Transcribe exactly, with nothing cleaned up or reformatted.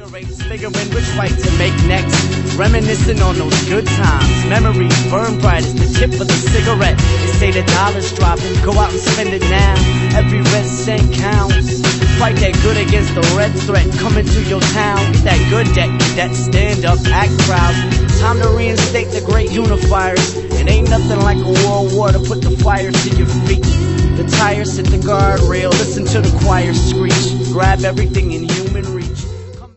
cigarettes, figuring which fight to make next. Reminiscing on those good times. Memories burn bright as the tip of the cigarette. They say the dollar's dropping, go out and spend it now. Every red cent counts. Fight that good against the red threat coming to your town. Get that good debt, get that stand up, act proud. Time to reinstate the great unifiers. It ain't nothing like a world war to put the fire to your feet. The tires hit the guardrail, listen to the choir screech. Grab everything in here.